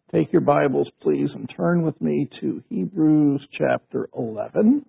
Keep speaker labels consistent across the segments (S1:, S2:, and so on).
S1: Take your Bibles, please, and turn with me to Hebrews chapter 11.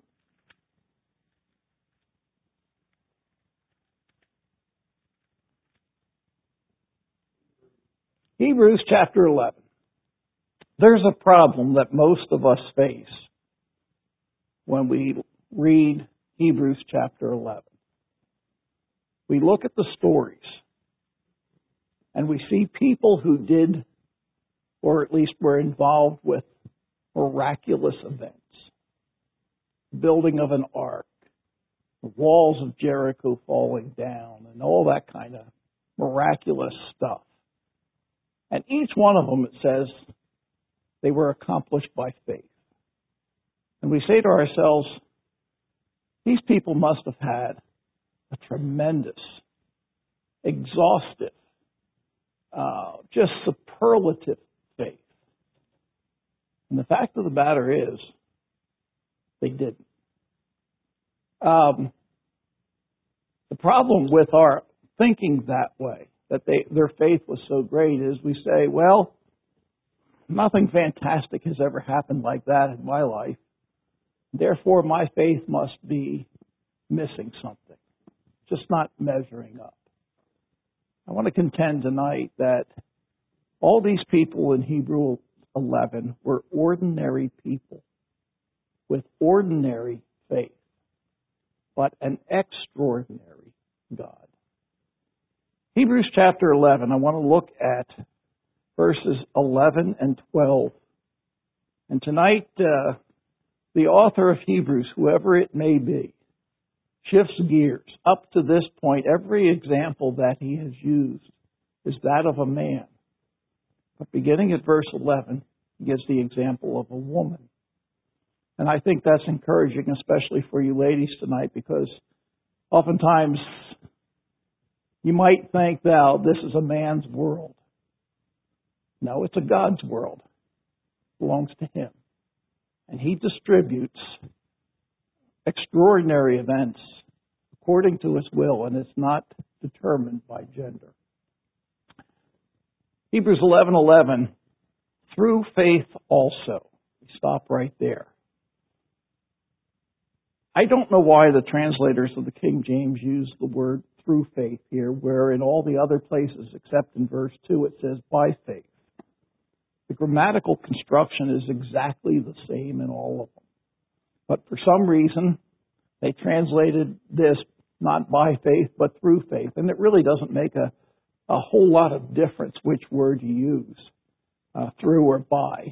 S1: Hebrews chapter 11. There's a problem that most of us face when we read Hebrews chapter 11. We look at the stories, and we see people who did, or at least were involved with, miraculous events. Building of an ark, the walls of Jericho falling down, and all that kind of miraculous stuff. And each one of them, it says, they were accomplished by faith. And we say to ourselves, these people must have had a tremendous, exhaustive, just superlative faith. And the fact of the matter is, they didn't. The problem with our thinking that way, that their faith was so great, is we say, well, nothing fantastic has ever happened like that in my life. Therefore, my faith must be missing something, just not measuring up. I want to contend tonight that all these people in Hebrews 11 were ordinary people with ordinary faith, but an extraordinary God. Hebrews chapter 11, I want to look at verses 11 and 12. And tonight, the author of Hebrews, whoever it may be, shifts gears. Up to this point, every example that he has used is that of a man. But beginning at verse 11, he gives the example of a woman. And I think that's encouraging, especially for you ladies tonight, because oftentimes you might think, now, this is a man's world. No, it's a God's world. It belongs to him. And he distributes extraordinary events according to his will, and it's not determined by gender. Hebrews 11:11, through faith also. We stop right there. I don't know why the translators of the King James use the word through faith here, where in all the other places, except in verse 2, it says by faith. The grammatical construction is exactly the same in all of them. But for some reason, they translated this not by faith, but through faith. And it really doesn't make a whole lot of difference which word you use, through or by.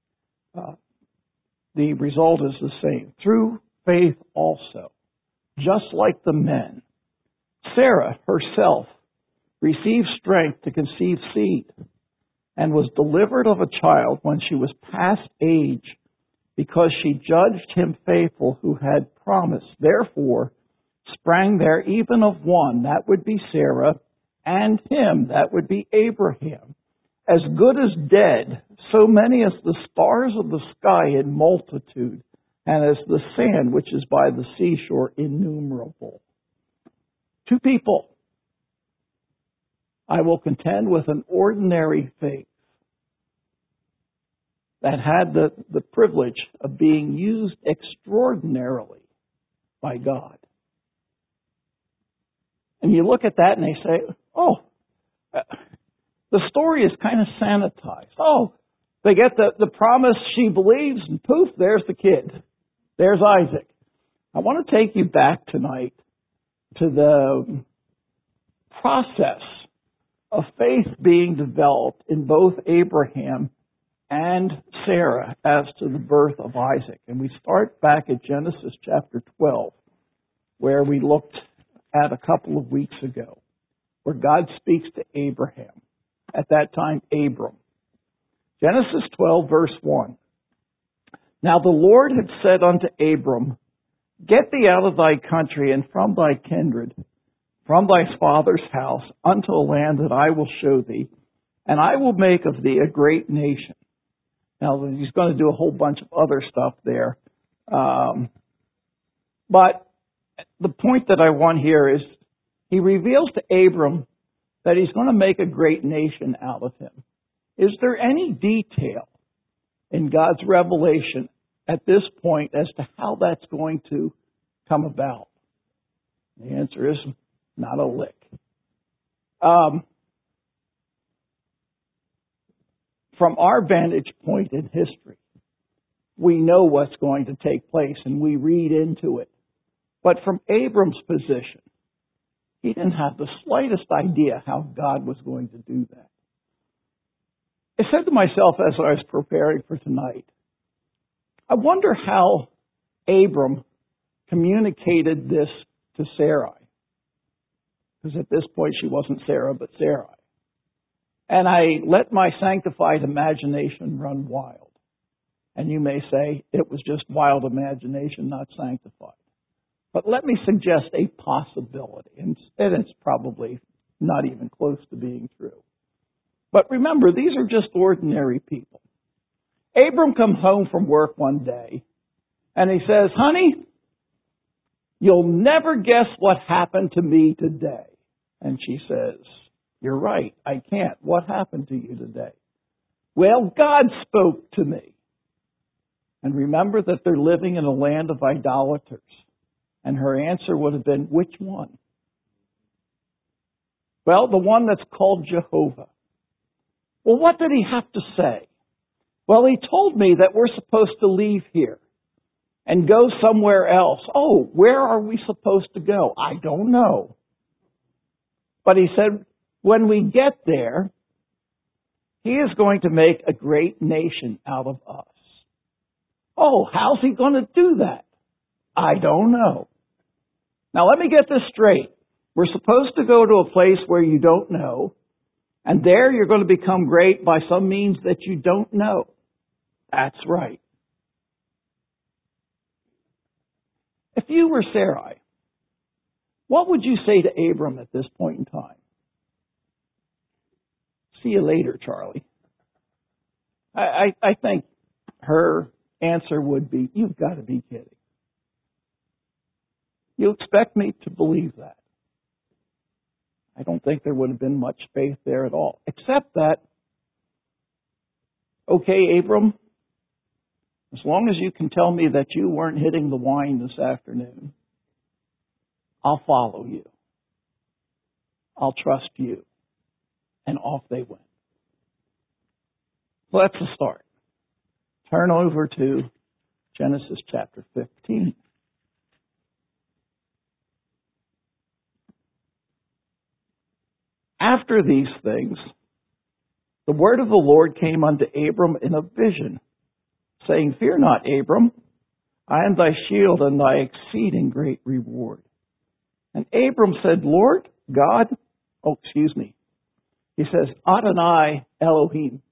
S1: The result is the same. Through faith also, just like the men, Sarah herself received strength to conceive seed and was delivered of a child when she was past age, because she judged him faithful who had promised. Therefore sprang there even of one, that would be Sarah, and him, that would be Abraham, as good as dead, so many as the stars of the sky in multitude, and as the sand which is by the seashore innumerable. Two people, I will contend, with an ordinary faith that had the privilege of being used extraordinarily by God. And you look at that and they say, oh, the story is kind of sanitized. Oh, they get the promise, she believes, and poof, there's the kid. There's Isaac. I want to take you back tonight to the process of faith being developed in both Abraham and Sarah as to the birth of Isaac. And we start back at Genesis chapter 12, where we looked at a couple of weeks ago, where God speaks to Abraham. At that time, Abram. Genesis 12, verse 1. Now the Lord had said unto Abram, Get thee out of thy country and from thy kindred, from thy father's house, unto a land that I will show thee, and I will make of thee a great nation. Now, he's going to do a whole bunch of other stuff there. But the point that I want here is he reveals to Abram that he's going to make a great nation out of him. Is there any detail in God's revelation at this point as to how that's going to come about? The answer is not a lick. From our vantage point in history, we know what's going to take place and we read into it. But from Abram's position, he didn't have the slightest idea how God was going to do that. I said to myself as I was preparing for tonight, I wonder how Abram communicated this to Sarai. Because at this point she wasn't Sarah, but Sarai. And I let my sanctified imagination run wild. And you may say it was just wild imagination, not sanctified. But let me suggest a possibility, and it's probably not even close to being true. But remember, these are just ordinary people. Abram comes home from work one day, and he says, "Honey, you'll never guess what happened to me today." And she says, "You're right, I can't. What happened to you today?" "Well, God spoke to me." And remember that they're living in a land of idolaters. And her answer would have been, which one? Well, the one that's called Jehovah. Well, what did he have to say? Well, he told me that we're supposed to leave here and go somewhere else. Oh, where are we supposed to go? I don't know. But he said, when we get there, he is going to make a great nation out of us. Oh, how's he going to do that? I don't know. Now, let me get this straight. We're supposed to go to a place where you don't know, and there you're going to become great by some means that you don't know. That's right. If you were Sarai, what would you say to Abram at this point in time? See you later, Charlie. I think her answer would be, you've got to be kidding. You expect me to believe that? I don't think there would have been much faith there at all, except that, okay, Abram, as long as you can tell me that you weren't hitting the wine this afternoon, I'll follow you. I'll trust you. And off they went. So that's the start. Turn over to Genesis chapter 15. After these things, the word of the Lord came unto Abram in a vision, saying, "Fear not, Abram, I am thy shield and thy exceeding great reward." And Abram said, "Lord God," he says, "Adonai Elohim,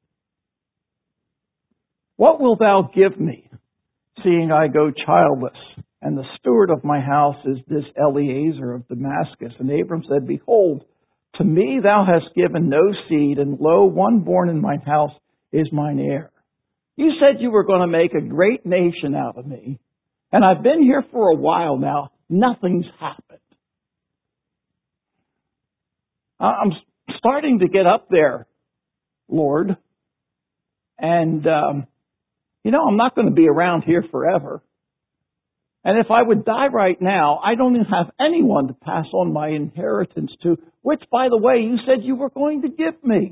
S1: what wilt thou give me, seeing I go childless, and the steward of my house is this Eliezer of Damascus?" And Abram said, "Behold, to me thou hast given no seed, and lo, one born in mine house is mine heir. You said you were going to make a great nation out of me, and I've been here for a while now. Nothing's happened. I'm starting to get up there, Lord, and, I'm not going to be around here forever. And if I would die right now, I don't even have anyone to pass on my inheritance to, which, by the way, you said you were going to give me."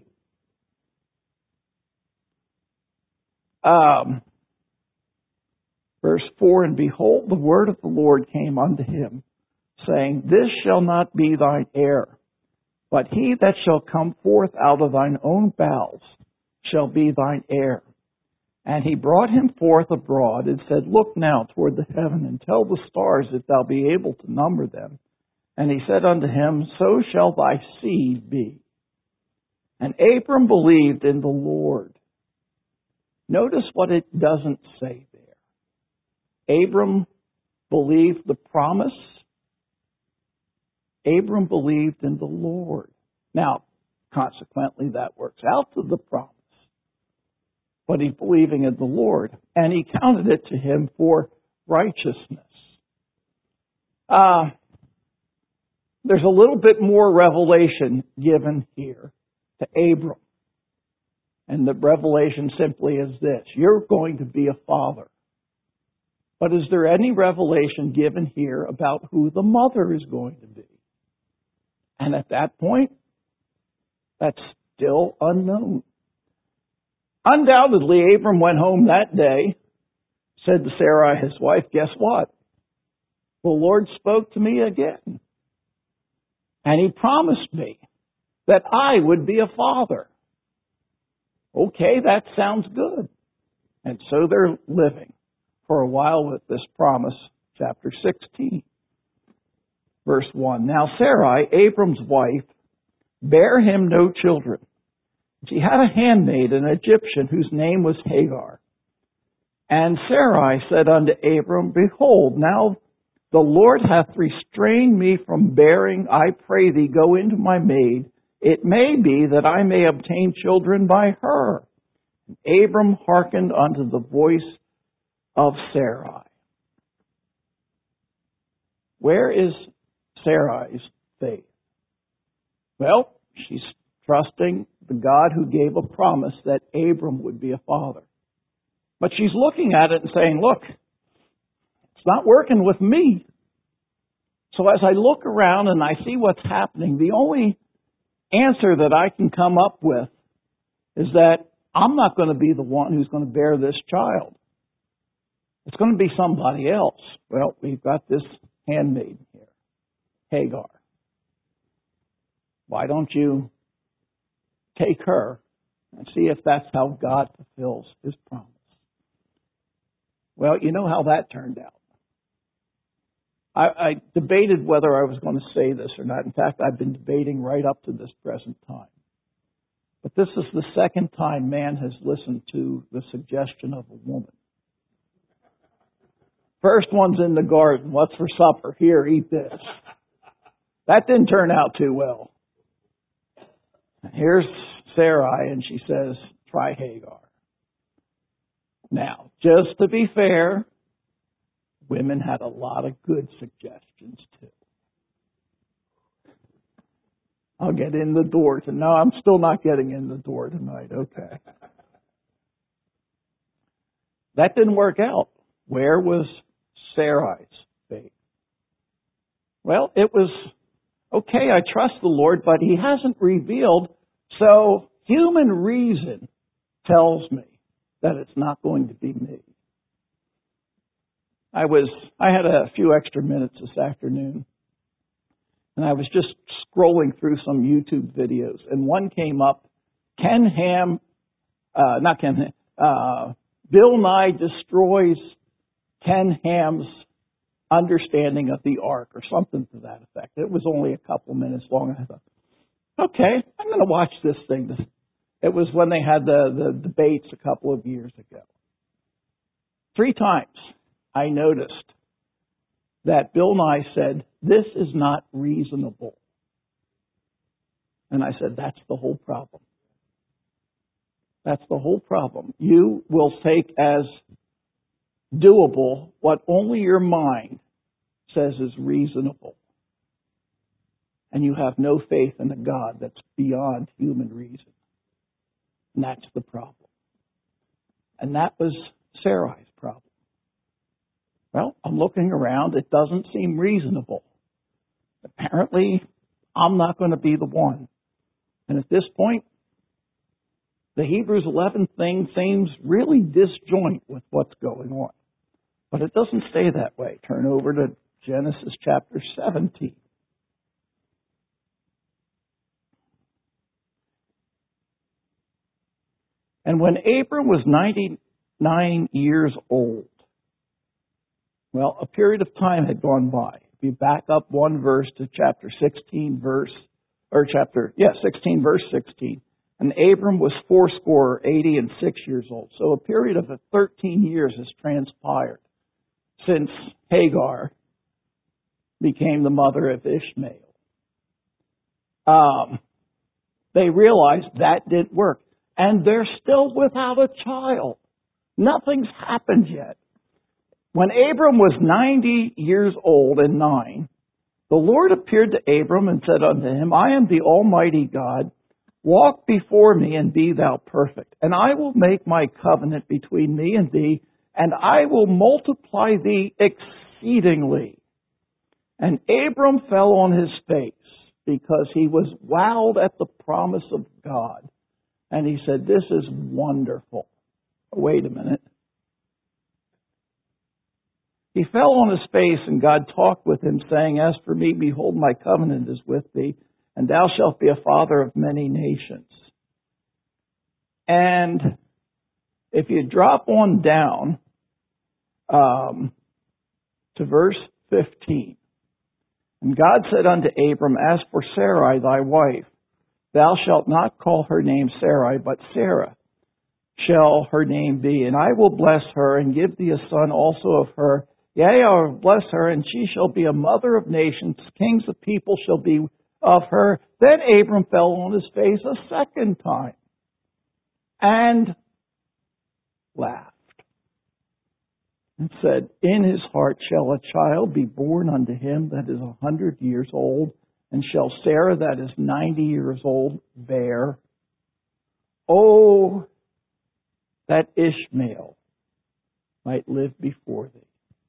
S1: Verse 4, "And behold, the word of the Lord came unto him, saying, This shall not be thine heir, but he that shall come forth out of thine own bowels shall be thine heir. And he brought him forth abroad and said, Look now toward the heaven, and tell the stars if thou be able to number them. And he said unto him, So shall thy seed be. And Abram believed in the Lord." Notice what it doesn't say there. Abram believed the promise. Abram believed in the Lord. Now, consequently, that works out to the promise. But he's believing in the Lord, and he counted it to him for righteousness. There's a little bit more revelation given here to Abram. And the revelation simply is this: you're going to be a father. But is there any revelation given here about who the mother is going to be? And at that point, that's still unknown. Undoubtedly, Abram went home that day, said to Sarai, his wife, guess what? The Lord spoke to me again. And He promised me that I would be a father. Okay, that sounds good. And so they're living for a while with this promise. Chapter 16, verse 1. Now Sarai, Abram's wife, bare him no children. She had a handmaid, an Egyptian, whose name was Hagar. And Sarai said unto Abram, behold, now the Lord hath restrained me from bearing. I pray thee, go into my maid. It may be that I may obtain children by her. And Abram hearkened unto the voice of Sarai. Where is Sarai's faith? Well, she's trusting the God who gave a promise that Abram would be a father. But she's looking at it and saying, look, it's not working with me. So as I look around and I see what's happening, the only answer that I can come up with is that I'm not going to be the one who's going to bear this child. It's going to be somebody else. Well, we've got this handmaid here, Hagar. Why don't you take her and see if that's how God fulfills His promise? Well, you know how that turned out. I debated whether I was going to say this or not. In fact, I've been debating right up to this present time. But this is the second time man has listened to the suggestion of a woman. First one's in the garden. What's for supper? Here, eat this. That didn't turn out too well. Here's Sarai, and she says, try Hagar. Now, just to be fair, women had a lot of good suggestions too. I'll get in the door tonight. No, I'm still not getting in the door tonight. Okay. That didn't work out. Where was Sarai's faith? Well, it was, okay, I trust the Lord, but He hasn't revealed, so human reason tells me that it's not going to be me. I had a few extra minutes this afternoon, and I was just scrolling through some YouTube videos, and one came up, Bill Nye destroys Ken Ham's understanding of the ark, or something to that effect. It was only a couple minutes long, and I thought, okay, I'm going to watch this thing. It was when they had the debates a couple of years ago. 3 times I noticed that Bill Nye said, this is not reasonable. And I said, that's the whole problem. That's the whole problem. You will take as doable what only your mind says is reasonable. And you have no faith in a God that's beyond human reason. And that's the problem. And that was Sarai's problem. Well, I'm looking around. It doesn't seem reasonable. Apparently, I'm not going to be the one. And at this point, the Hebrews 11 thing seems really disjoint with what's going on. But it doesn't stay that way. Turn over to Genesis chapter 17. And when Abram was 99 years old, well, a period of time had gone by. If you back up one verse to chapter 16, verse 16. And Abram was 86 years old. So a period of 13 years has transpired since Hagar became the mother of Ishmael. They realized that didn't work. And they're still without a child. Nothing's happened yet. When Abram was 90 years old and 9, the Lord appeared to Abram and said unto him, I am the Almighty God. Walk before me and be thou perfect. And I will make my covenant between me and thee, and I will multiply thee exceedingly. And Abram fell on his face because he was wowed at the promise of God. And he said, this is wonderful. Wait a minute. He fell on his face, and God talked with him, saying, as for me, behold, my covenant is with thee, and thou shalt be a father of many nations. And if you drop on down to verse 15, and God said unto Abram, as for Sarai thy wife, thou shalt not call her name Sarai, but Sarah shall her name be. And I will bless her, and give thee a son also of her. Yea, I will bless her, and she shall be a mother of nations. Kings of people shall be of her. Then Abram fell on his face a second time and laughed and said, in his heart shall a child be born unto him that is 100 years old, and shall Sarah that is 90 years old bear? Oh, that Ishmael might live before thee.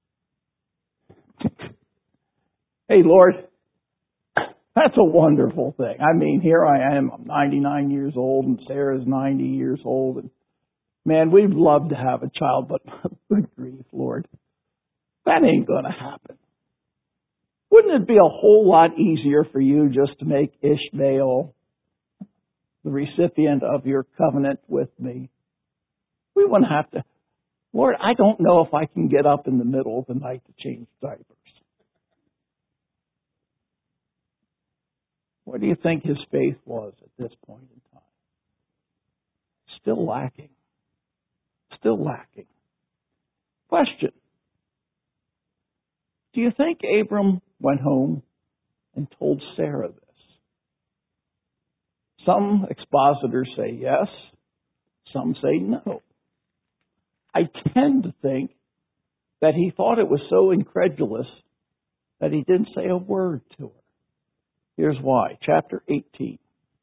S1: Hey, Lord, that's a wonderful thing. I mean, here I am, I'm 99 years old, and Sarah's 90 years old, and man, we'd love to have a child, but good grief, Lord, that ain't going to happen. Wouldn't it be a whole lot easier for you just to make Ishmael the recipient of your covenant with me? We wouldn't have to. Lord, I don't know if I can get up in the middle of the night to change diapers. What do you think his faith was at this point in time? Still lacking. Still lacking. Question. Do you think Abram went home and told Sarah this? Some expositors say yes. Some say no. I tend to think that he thought it was so incredulous that he didn't say a word to her. Here's why. Chapter 18.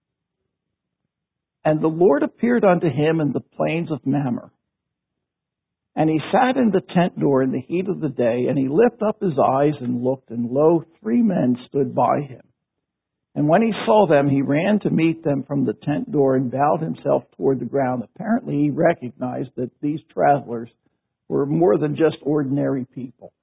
S1: And the Lord appeared unto him in the plains of Mamre. And he sat in the tent door in the heat of the day, and he lifted up his eyes and looked, and lo, 3 men stood by him. And when he saw them, he ran to meet them from the tent door and bowed himself toward the ground. Apparently, he recognized that these travelers were more than just ordinary people.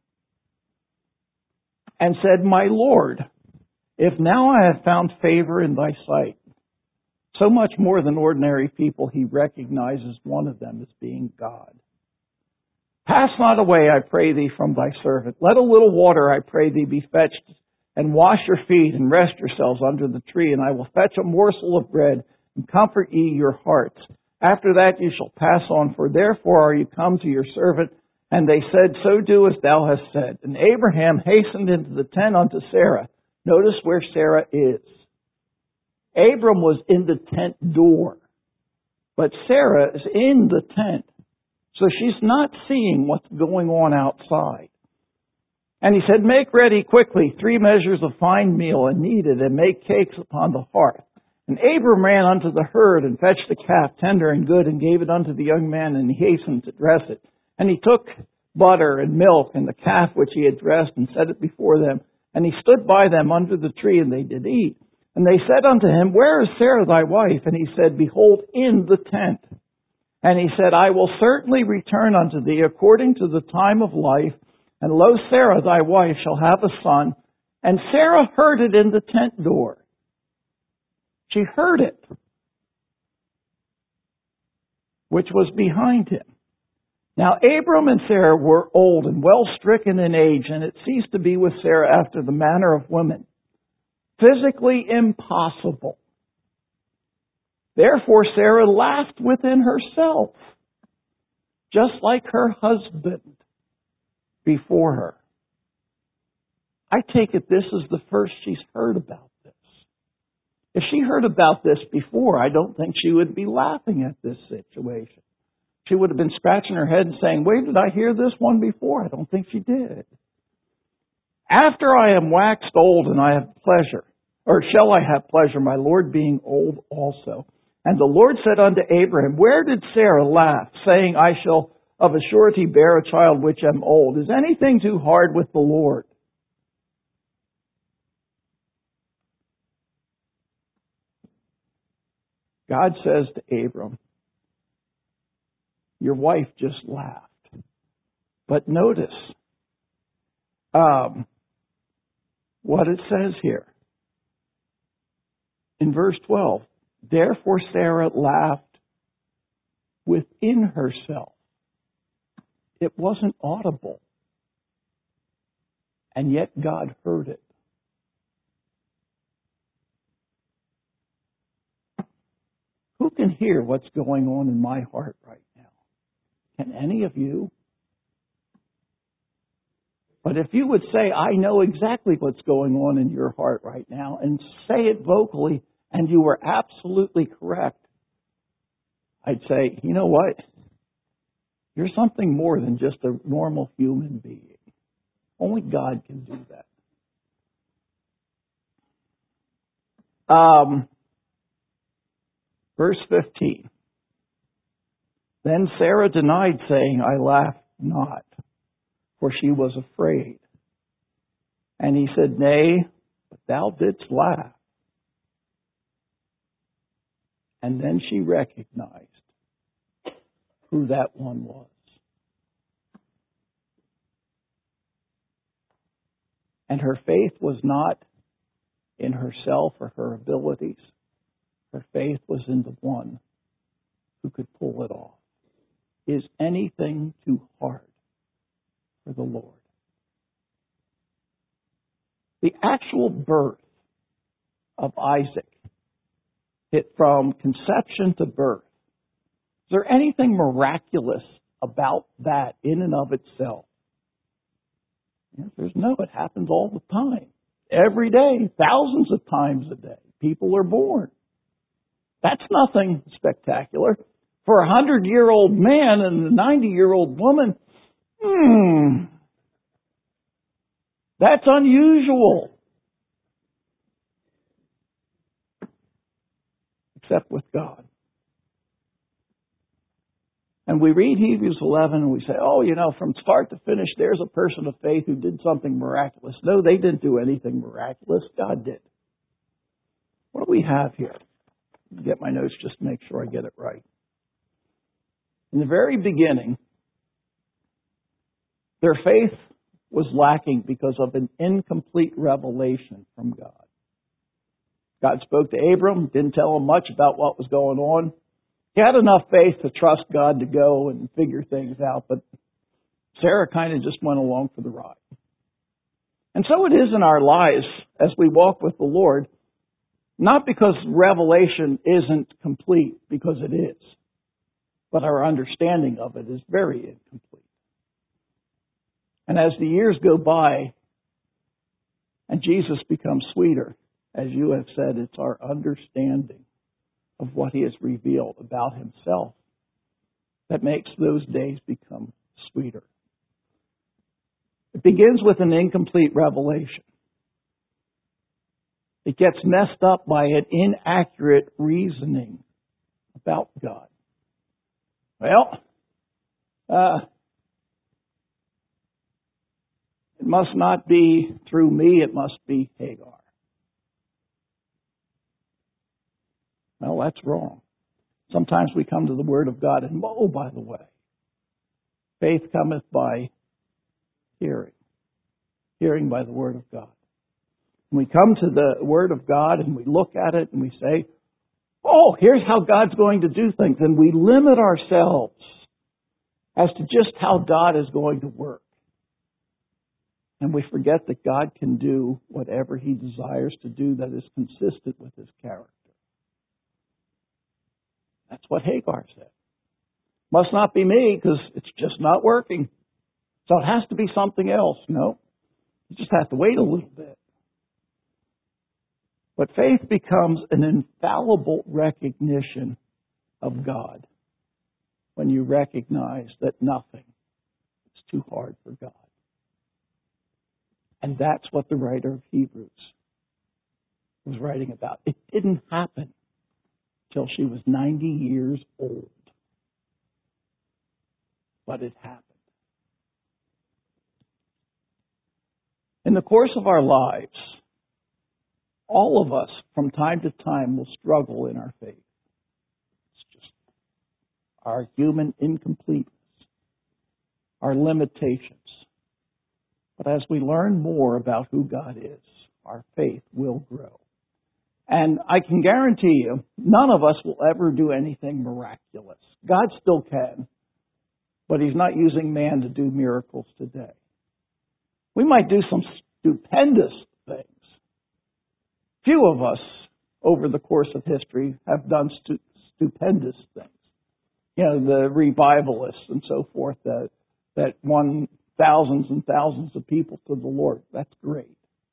S1: And said, my Lord, if now I have found favor in thy sight. So much more than ordinary people, he recognizes one of them as being God. Pass not away, I pray thee, from thy servant. Let a little water, I pray thee, be fetched, and wash your feet, and rest yourselves under the tree, and I will fetch a morsel of bread, and comfort ye your hearts. After that you shall pass on, for therefore are you come to your servant. And they said, so do as thou hast said. And Abraham hastened into the tent unto Sarah. Notice where Sarah is. Abram was in the tent door, but Sarah is in the tent. So she's not seeing what's going on outside. And he said, make ready quickly 3 measures of fine meal and knead it, and make cakes upon the hearth. And Abram ran unto the herd and fetched the calf tender and good, and gave it unto the young man, and he hastened to dress it. And he took butter and milk and the calf which he had dressed, and set it before them. And he stood by them under the tree, and they did eat. And they said unto him, where is Sarah thy wife? And he said, behold, in the tent. And he said, I will certainly return unto thee according to the time of life. And lo, Sarah thy wife shall have a son. And Sarah heard it in the tent door. She heard it, which was behind him. Now Abram and Sarah were old and well stricken in age, and it ceased to be with Sarah after the manner of women. Physically impossible. Therefore Sarah laughed within herself, just like her husband before her. I take it this is the first she's heard about this. If she heard about this before, I don't think she would be laughing at this situation. She would have been scratching her head and saying, where did I hear this one before? I don't think she did. After I am waxed old and I have pleasure. Or shall I have pleasure, my Lord being old also? And the Lord said unto Abraham, where did Sarah laugh, saying, I shall of a surety bear a child which am old? Is anything too hard with the Lord? God says to Abram, your wife just laughed. But notice what it says here. In verse 12, therefore Sarah laughed within herself. It wasn't audible. And yet God heard it. Who can hear what's going on in my heart right now? Can any of you? But if you would say, I know exactly what's going on in your heart right now, and say it vocally, and you were absolutely correct, I'd say, you know what? You're something more than just a normal human being. Only God can do that. Verse 15. Then Sarah denied, saying, I laughed not, for she was afraid. And he said, nay, but thou didst laugh. And then she recognized who that one was. And her faith was not in herself or her abilities. Her faith was in the one who could pull it off. Is anything too hard for the Lord? The actual birth of Isaac, from conception to birth, is there anything miraculous about that in and of itself? There's no, it happens all the time. Every day, thousands of times a day, people are born. That's nothing spectacular. For a 100-year-old man and a 90-year-old woman, that's unusual. Except with God. And we read Hebrews 11 and we say, oh, from start to finish, there's a person of faith who did something miraculous. No, they didn't do anything miraculous. God did. What do we have here? Get my notes just to make sure I get it right. In the very beginning, their faith was lacking because of an incomplete revelation from God. God spoke to Abram, didn't tell him much about what was going on. He had enough faith to trust God to go and figure things out, but Sarah kind of just went along for the ride. And so it is in our lives as we walk with the Lord, not because revelation isn't complete, because it is, but our understanding of it is very incomplete. And as the years go by and Jesus becomes sweeter, as you have said, it's our understanding of what He has revealed about Himself that makes those days become sweeter. It begins with an incomplete revelation. It gets messed up by an inaccurate reasoning about God. Well, it must not be through me, it must be Hagar. Well, that's wrong. Sometimes we come to the Word of God and, oh, by the way, faith cometh by hearing. Hearing by the Word of God. When we come to the Word of God and we look at it and we say, oh, here's how God's going to do things, and we limit ourselves as to just how God is going to work. And we forget that God can do whatever He desires to do that is consistent with His character. That's what Hagar said. Must not be me because it's just not working. So it has to be something else. No, you just have to wait a little bit. But faith becomes an infallible recognition of God when you recognize that nothing is too hard for God. And that's what the writer of Hebrews was writing about. It didn't happen till she was 90 years old. But it happened. In the course of our lives, all of us from time to time will struggle in our faith. It's just our human incompleteness, our limitations. But as we learn more about who God is, our faith will grow. And I can guarantee you, none of us will ever do anything miraculous. God still can, but He's not using man to do miracles today. We might do some stupendous things. Few of us, over the course of history, have done stupendous things. You know, the revivalists and so forth that won thousands and thousands of people to the Lord. That's great.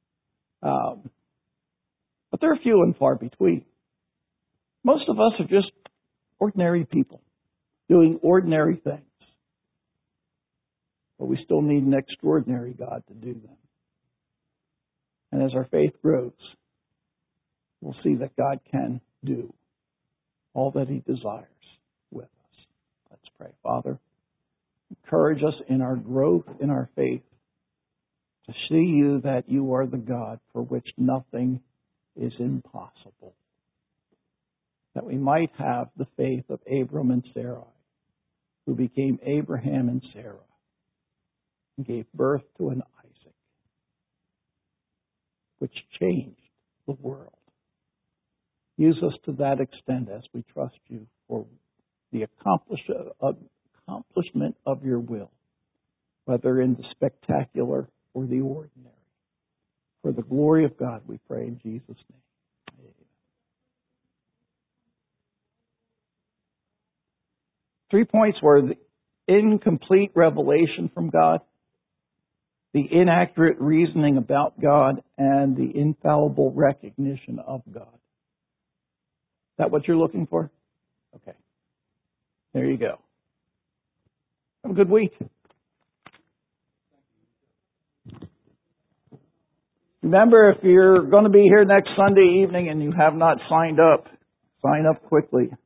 S1: But they're few and far between. Most of us are just ordinary people doing ordinary things. But we still need an extraordinary God to do them. And as our faith grows, we'll see that God can do all that He desires with us. Let's pray. Father, encourage us in our growth in our faith to see You that You are the God for which nothing is impossible. That we might have the faith of Abram and Sarai, who became Abraham and Sarah, and gave birth to an Isaac, which changed the world. Use us to that extent as we trust You for the accomplishment of Your will, whether in the spectacular or the ordinary. For the glory of God, we pray in Jesus' name. Amen. 3 points were the incomplete revelation from God, the inaccurate reasoning about God, and the infallible recognition of God. Is that what you're looking for? Okay. There you go. Have a good week. Remember, if you're going to be here next Sunday evening and you have not signed up, sign up quickly.